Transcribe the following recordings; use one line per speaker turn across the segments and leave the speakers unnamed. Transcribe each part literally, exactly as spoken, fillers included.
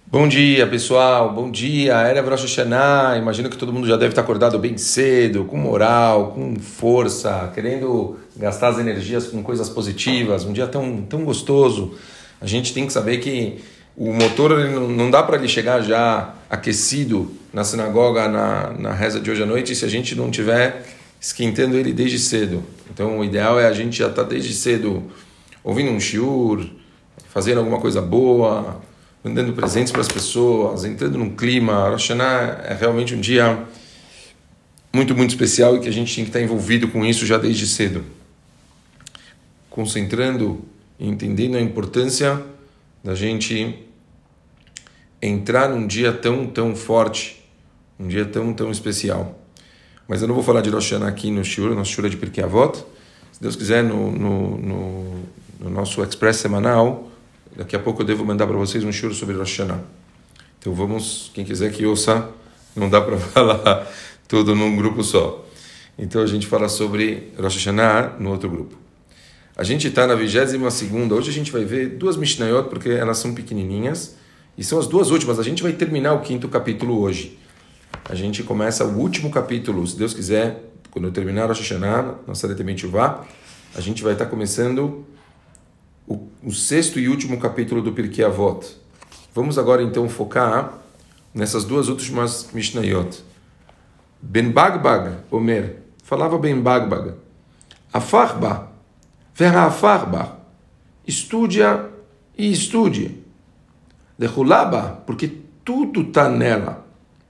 Bom dia, pessoal. Bom dia. Erev Rosh Hashanah. Imagino que todo mundo já deve estar acordado bem cedo, com moral, com força, querendo gastar as energias com coisas positivas. Um dia tão, tão gostoso. A gente tem que saber que o motor ele não, não dá para ele chegar já aquecido na sinagoga, na, na reza de hoje à noite, se a gente não tiver esquentando ele desde cedo. Então, o ideal é a gente já estar desde cedo ouvindo um shiur, fazendo alguma coisa boa, mandando presentes para as pessoas, entrando num clima. Rosh Hashanah é realmente um dia muito, muito especial e que a gente tem que estar envolvido com isso já desde cedo. Concentrando e entendendo a importância da gente entrar num dia tão, tão forte, um dia tão, tão especial. Mas eu não vou falar de Rosh Hashanah aqui no Shiur, no Shiur de Pirkei Avot. Se Deus quiser, no, no, no, no nosso Express semanal, daqui a pouco eu devo mandar para vocês um shiur sobre Rosh Hashanah. Então vamos, quem quiser que ouça, não dá para falar tudo num grupo só. Então a gente fala sobre Rosh Hashanah no outro grupo. A gente está na vigésima segunda, hoje a gente vai ver duas Mishnayot, porque elas são pequenininhas, e são as duas últimas. A gente vai terminar o quinto capítulo hoje. A gente começa o último capítulo, se Deus quiser, quando eu terminar Rosh Hashanah, na Seret Teshuvah, a gente vai estar começando O, o sexto e último capítulo do Pirkei Avot. Vamos agora então focar nessas duas últimas Mishnayot. Ben Bagbag, Omer, falava Ben Bagbag, Afarba, verra Afarba, estudia e estude. Lechulaba, porque tudo está nela.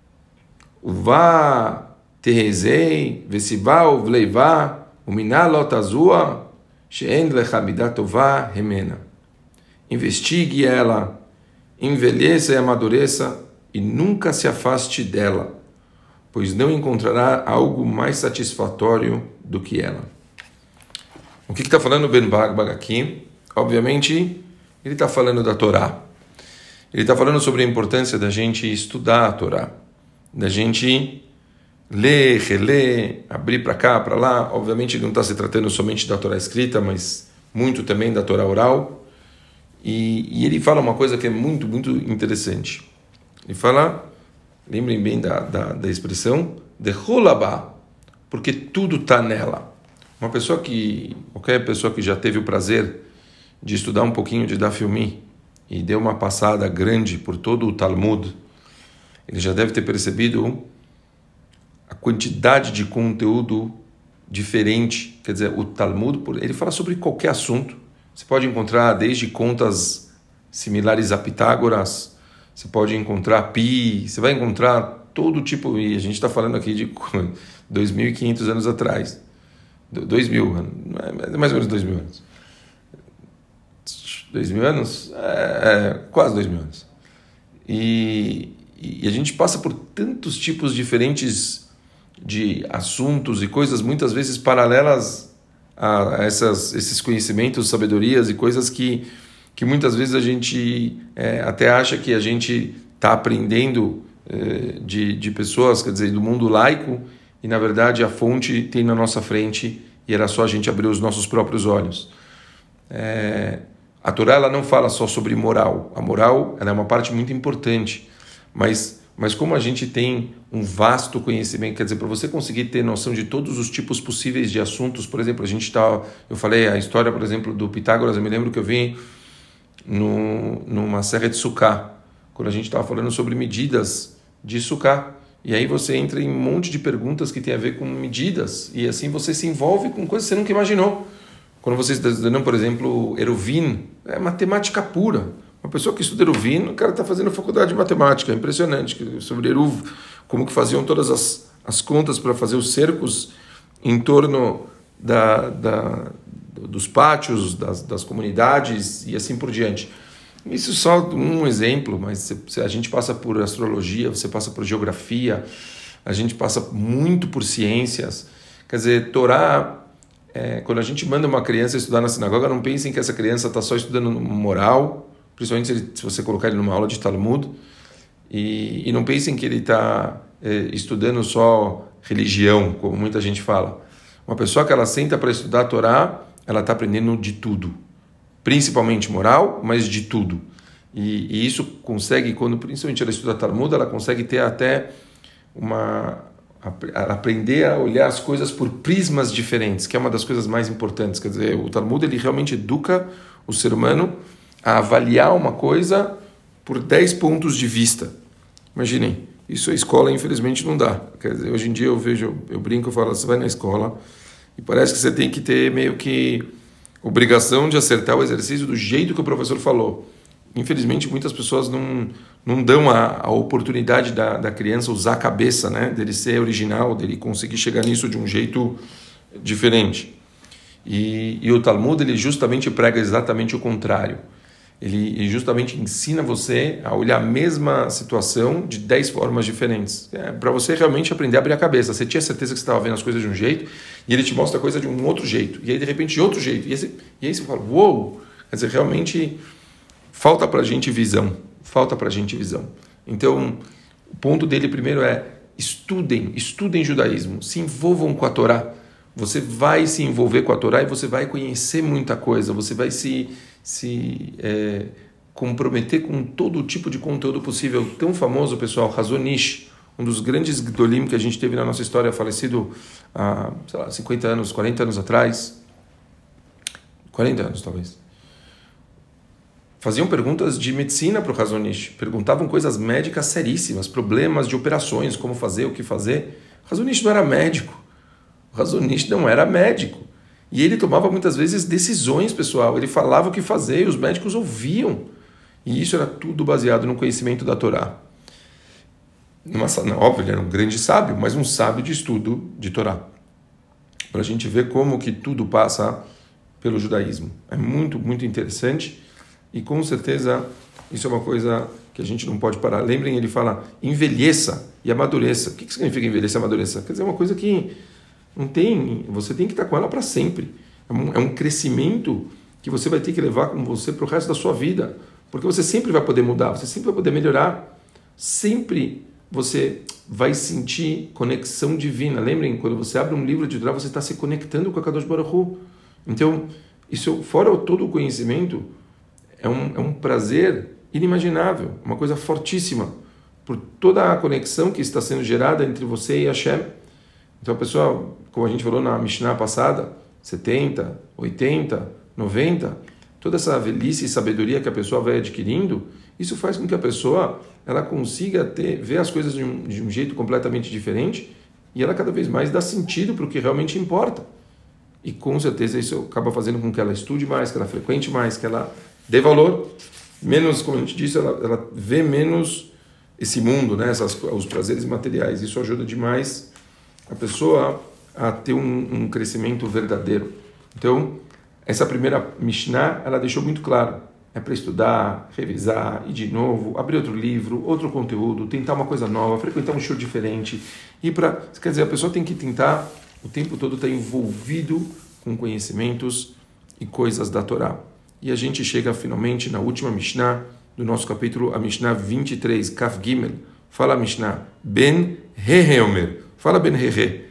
Uvá, terrezei, vesivá, uvleivá, uminalot azua, investigue ela, envelheça e amadureça e nunca se afaste dela, pois não encontrará algo mais satisfatório do que ela. O que está falando Ben Bagbag aqui? Obviamente, ele está falando da Torá. Ele está falando sobre a importância da gente estudar a Torá, da gente ler, reler, abrir para cá, para lá. Obviamente ele não está se tratando somente da Torá escrita, mas muito também da Torá oral. E, e ele fala uma coisa que é muito, muito interessante. Ele fala, lembrem bem da, da, da expressão, de rolabá, porque tudo está nela. Uma pessoa que, qualquer pessoa que já teve o prazer de estudar um pouquinho de Daf Yomi e deu uma passada grande por todo o Talmud, ele já deve ter percebido a quantidade de conteúdo diferente. Quer dizer, o Talmud, ele fala sobre qualquer assunto. Você pode encontrar desde contas similares a Pitágoras, você pode encontrar pi, você vai encontrar todo tipo, e a gente está falando aqui de dois mil e quinhentos anos atrás. dois mil, é mais ou menos dois mil anos. dois mil anos? É, é, quase dois mil anos. E, e a gente passa por tantos tipos diferentes de assuntos e coisas muitas vezes paralelas a essas, esses conhecimentos, sabedorias e coisas que, que muitas vezes a gente é, até acha que a gente está aprendendo é, de, de pessoas, quer dizer, do mundo laico, e na verdade a fonte tem na nossa frente e era só a gente abrir os nossos próprios olhos. É, a Torá ela não fala só sobre moral. A moral ela é uma parte muito importante, mas Mas como a gente tem um vasto conhecimento, quer dizer, para você conseguir ter noção de todos os tipos possíveis de assuntos, por exemplo, a gente está, eu falei a história, por exemplo, do Pitágoras, eu me lembro que eu vi no, numa serra de Sukkah, quando a gente estava falando sobre medidas de Sukkah, e aí você entra em um monte de perguntas que tem a ver com medidas, e assim você se envolve com coisas que você nunca imaginou. Quando você está estudando, por exemplo, Eruvin, é matemática pura. Uma pessoa que estuda Eruvin, o cara está fazendo faculdade de matemática, é impressionante, sobre Eruv, como que faziam todas as, as contas para fazer os cercos em torno da, da, dos pátios, das, das comunidades e assim por diante. Isso é só um exemplo, mas se a gente passa por astrologia, você passa por geografia, a gente passa muito por ciências. Quer dizer, Torá, é, quando a gente manda uma criança estudar na sinagoga, não pensem que essa criança está só estudando moral, principalmente se, ele, se você colocar ele numa aula de Talmud, e, e não pensem que ele está é, estudando só religião, como muita gente fala. Uma pessoa que ela senta para estudar a Torá, ela está aprendendo de tudo, principalmente moral, mas de tudo. E, e isso consegue, quando principalmente ela estuda Talmud, ela consegue ter até uma... aprender a olhar as coisas por prismas diferentes, que é uma das coisas mais importantes. Quer dizer, o Talmud ele realmente educa o ser humano a avaliar uma coisa por dez pontos de vista. Imaginem, isso a escola infelizmente não dá. Quer dizer, hoje em dia eu vejo, eu brinco, eu falo, você vai na escola e parece que você tem que ter meio que obrigação de acertar o exercício do jeito que o professor falou. Infelizmente, muitas pessoas não, não dão a, a oportunidade da, da criança usar a cabeça, né? Dele ser original, dele conseguir chegar nisso de um jeito diferente. E, e o Talmud, ele justamente prega exatamente o contrário. Ele, ele justamente ensina você a olhar a mesma situação de dez formas diferentes. É, para você realmente aprender a abrir a cabeça. Você tinha certeza que você estava vendo as coisas de um jeito e ele te mostra a coisa de um outro jeito. E aí, de repente, de outro jeito. E, esse, e aí você fala, uou! Wow! Quer dizer, realmente... falta para a gente visão, falta para a gente visão. Então, o ponto dele primeiro é estudem, estudem judaísmo, se envolvam com a Torá. Você vai se envolver com a Torá e você vai conhecer muita coisa, você vai se, se é, comprometer com todo tipo de conteúdo possível. Tão famoso, pessoal, Hazon Ish, um dos grandes Gdolim que a gente teve na nossa história, falecido há, sei lá, cinquenta anos, quarenta anos atrás, quarenta anos talvez. Faziam perguntas de medicina para o Hazon Ish, perguntavam coisas médicas seríssimas, problemas de operações, como fazer, o que fazer. O Hazon Ish não era médico, o Hazon Ish não era médico. E ele tomava muitas vezes decisões, pessoal, ele falava o que fazer e os médicos ouviam. E isso era tudo baseado no conhecimento da Torá. Numa, óbvio, ele era um grande sábio, mas um sábio de estudo de Torá. Para a gente ver como que tudo passa pelo judaísmo. É muito, muito interessante. E com certeza isso é uma coisa que a gente não pode parar. Lembrem, ele fala, envelheça e amadureça. O que significa envelheça e amadureça? Quer dizer, é uma coisa que não tem, você tem que estar com ela para sempre. É um, é um crescimento que você vai ter que levar com você para o resto da sua vida. Porque você sempre vai poder mudar, você sempre vai poder melhorar. Sempre você vai sentir conexão divina. Lembrem, quando você abre um livro de Torá, você está se conectando com a Kadosh Baruch Hu. Então, isso, fora todo o conhecimento, É um, é um prazer inimaginável, uma coisa fortíssima, por toda a conexão que está sendo gerada entre você e Hashem. Então, pessoal, como a gente falou na Mishnah passada, setenta, oitenta, noventa, toda essa velhice e sabedoria que a pessoa vai adquirindo, isso faz com que a pessoa ela consiga ter, ver as coisas de um, de um jeito completamente diferente e ela cada vez mais dá sentido para o que realmente importa. E com certeza isso acaba fazendo com que ela estude mais, que ela frequente mais, que ela dê valor, menos, como a gente disse, ela, ela vê menos esse mundo, né? Essas, os prazeres materiais. Isso ajuda demais a pessoa a ter um, um crescimento verdadeiro. Então, essa primeira Mishnah, ela deixou muito claro. É para estudar, revisar, ir de novo, abrir outro livro, outro conteúdo, tentar uma coisa nova, frequentar um show diferente. E para, quer dizer, a pessoa tem que tentar o tempo todo estar envolvido com conhecimentos e coisas da Torá. E a gente chega finalmente na última Mishnah do nosso capítulo, a Mishnah vinte e três, Kaf Gimel. Fala a Mishnah, Ben Heheomer. Fala Ben Hehe.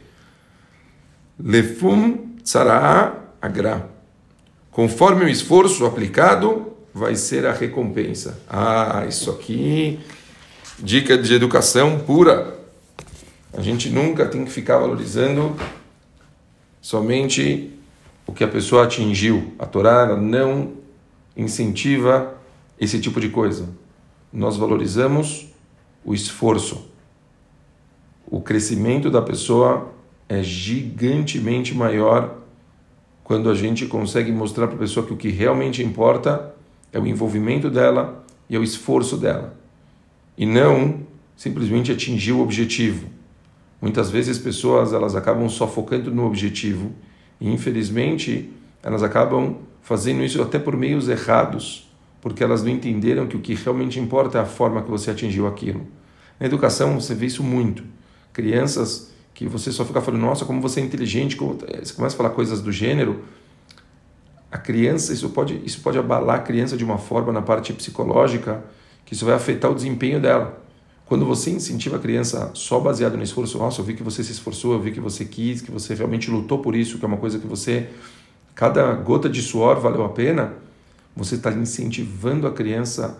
Lefum Tzara'a Agra. Conforme o esforço aplicado, vai ser a recompensa. Ah, isso aqui, dica de educação pura. A gente nunca tem que ficar valorizando somente o que a pessoa atingiu. A Torá ela não incentiva esse tipo de coisa. Nós valorizamos o esforço. O crescimento da pessoa é gigantemente maior quando a gente consegue mostrar para a pessoa que o que realmente importa é o envolvimento dela e é o esforço dela. E não simplesmente atingir o objetivo. Muitas vezes as pessoas elas acabam só focando no objetivo e, infelizmente, elas acabam fazendo isso até por meios errados, porque elas não entenderam que o que realmente importa é a forma que você atingiu aquilo. Na educação, você vê isso muito. Crianças que você só fica falando, nossa, como você é inteligente, como... você começa a falar coisas do gênero. A criança, isso pode, isso pode abalar a criança de uma forma na parte psicológica, que isso vai afetar o desempenho dela. Quando você incentiva a criança só baseado no esforço, nossa, eu vi que você se esforçou, eu vi que você quis, que você realmente lutou por isso, que é uma coisa que você, cada gota de suor valeu a pena, você está incentivando a criança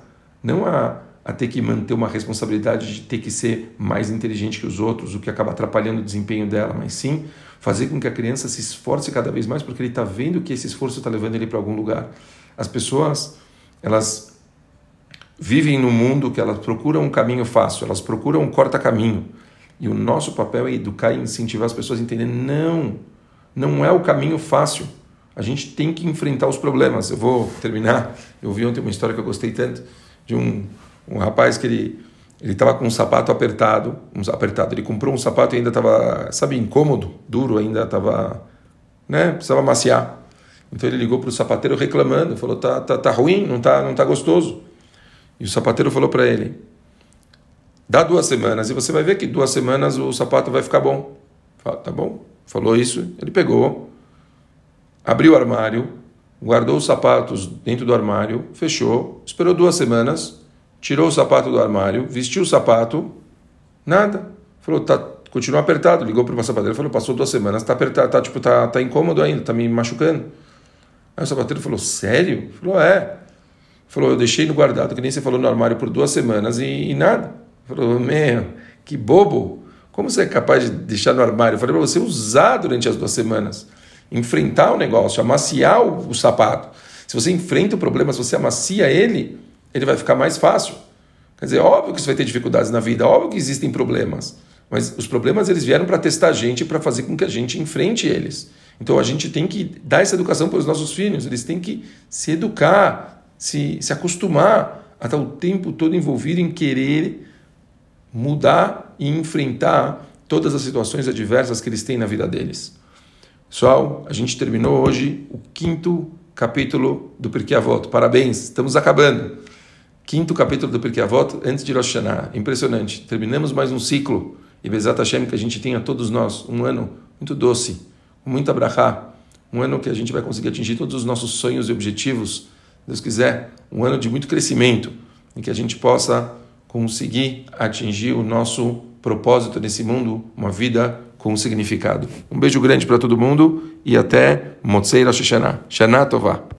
não a, a ter que manter uma responsabilidade de ter que ser mais inteligente que os outros, o que acaba atrapalhando o desempenho dela, mas sim fazer com que a criança se esforce cada vez mais, porque ele está vendo que esse esforço está levando ele para algum lugar. As pessoas, elas vivem num mundo que elas procuram um caminho fácil, elas procuram um corta-caminho. E o nosso papel é educar e incentivar as pessoas a entenderem, não, não é o caminho fácil. A gente tem que enfrentar os problemas. Eu vou terminar. Eu vi ontem uma história que eu gostei tanto, de um, um rapaz que ele ele estava com um sapato apertado, um apertado. Ele comprou um sapato e ainda estava, sabe, incômodo, duro, ainda estava, né, precisava maciar. Então ele ligou para o sapateiro reclamando, falou, tá, tá, tá ruim, não tá, não tá gostoso. E o sapateiro falou para ele, dá duas semanas e você vai ver que duas semanas o sapato vai ficar bom. Fala, tá bom. Falou isso, ele pegou, abriu o armário, guardou os sapatos dentro do armário, fechou, esperou duas semanas, tirou o sapato do armário, vestiu o sapato, nada. Falou, tá, continua apertado. Ligou para uma sapateira, falou, passou duas semanas, tá apertado, tá, tipo, tá, tá incômodo ainda, tá me machucando. Aí o sapateiro falou, sério? Falou, é. Falou, eu deixei no guardado, que nem você falou, no armário por duas semanas e, e nada. Falou, meu, que bobo. Como você é capaz de deixar no armário? Eu falei para você usar durante as duas semanas. Enfrentar o negócio, amaciar o, o sapato. Se você enfrenta o problema, se você amacia ele, ele vai ficar mais fácil. Quer dizer, óbvio que você vai ter dificuldades na vida, óbvio que existem problemas. Mas os problemas eles vieram para testar a gente, para fazer com que a gente enfrente eles. Então a gente tem que dar essa educação para os nossos filhos. Eles têm que se educar, se, se acostumar a estar o tempo todo envolvido em querer mudar e enfrentar todas as situações adversas que eles têm na vida deles. Pessoal, a gente terminou hoje o quinto capítulo do Pirkei Avot. Parabéns, estamos acabando. Quinto capítulo do Pirkei Avot antes de Rosh Hashanah. Impressionante. Terminamos mais um ciclo. E Bezat Hashem, que a gente tenha todos nós um ano muito doce, com muita brachá. Um ano que a gente vai conseguir atingir todos os nossos sonhos e objetivos. Deus quiser, um ano de muito crescimento, em que a gente possa conseguir atingir o nosso propósito nesse mundo, uma vida com significado. Um beijo grande para todo mundo e até Motzei Rosh Hashanah. Shana Tová.